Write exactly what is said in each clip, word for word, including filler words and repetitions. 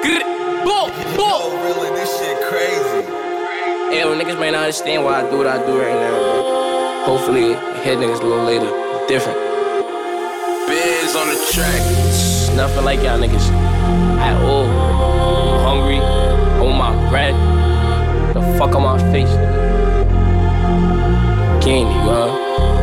Boom, boom. Really, this shit crazy. Hey, well, niggas may not understand why I do what I do right now, but hopefully, hit niggas a little later. Different. Biz on the track. It's nothing like y'all niggas at all. I'm hungry. I want my bread. The fuck on my face, nigga. Candy, huh?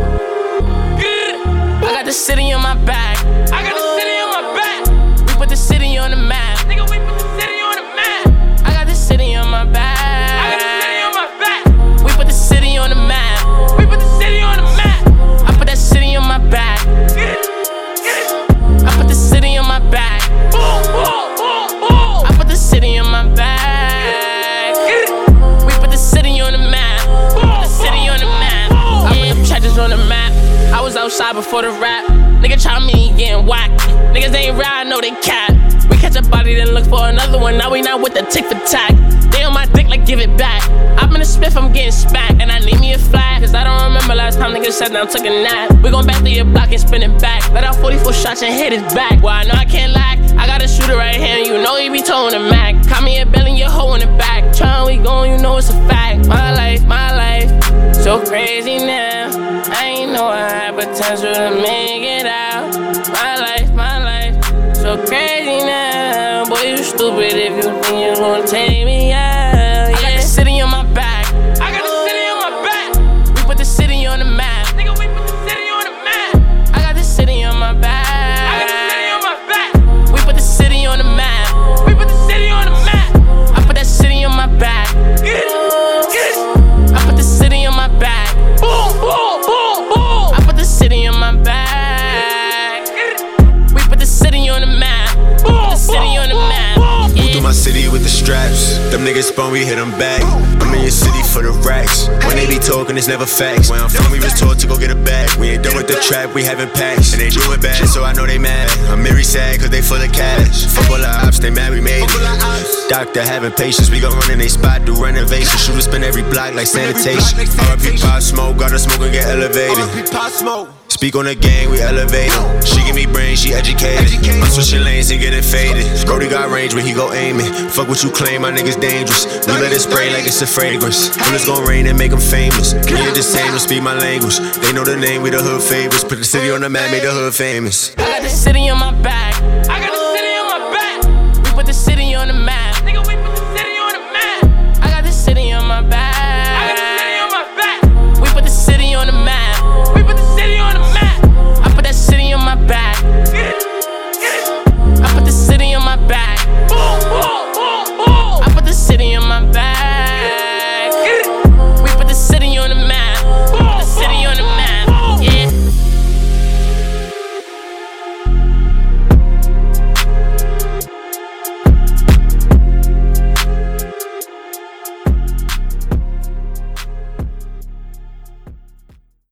I got the city on my back. I got the city on my back. We put the city on the map. Nigga, we put the city on the map. I got the city on my back. I got the city on my back. We put the city on the map. We put the city on the map. I put that city on my back. Get it, get it. I put the city on my back. Boom, boom, boom, boom. I put the city on my back. Get it. We put the city on the map. Put the city on the map. I put them trenches on the map. I was outside before the rap. Nigga try me, getting whacked. Niggas ain't ride, know they cap. We catch a body, then look for another one. Now we not with the tick for tack. They on my dick like give it back. I'm in a spiff, I'm getting smacked. And I need me a flag, cause I don't remember last time niggas sat down, took a nap. We gon' back through your block and spin it back. Let out forty-four shots and hit his back. Well, I know I can't lack. I got a shooter right here, you know he be towing the Mac. Caught me a belly, your hoe in the back. Tryna we going, you know it's a fact. My life, my life, so crazy now. I ain't know I had potential to make it out. My life, my life, so crazy now. Boy, you stupid if you think you gon' take me out. Yeah. I got the city on my back. I got the city on my back. We put the city on the map. Nigga, we put the city on the map. I got the city on my back. I got the city on my back. We put the city on the map. We put the city on the map. I put that city on my back. Get it, get it. I put the city on my back. Boom, boom, boom, boom. I put the city on my back. Get it. We put the city on the map. Boom, the city on the map. Move through my city with the straps. Them niggas spun, we hit them back. I'm in your city for the racks. When they be talking, it's never facts. Where I'm from, we was taught to go get a bag. We ain't done with the trap, we having packs. And they doing bad, so I know they mad. I'm very sad, cause they full of cash. Fuck all the ops, they mad we made it. Doctor having patience, we gon' run in they spot, do renovation. Shooters spin every block like sanitation. R I P Pop Smoke, gotta smoke and get elevated. Speak on the gang, we elevate em. She give me brains, she educated. I'm switching lanes and getting faded. Brody got range when he go aiming. Fuck what you claim, my niggas dangerous. We let it spray like it's a fragrance. Bullets gon' rain and make them famous. We ain't the same, don't speak my language. They know the name, we the hood favorites. Put the city on the map, made the hood famous. I got the city on my back. I got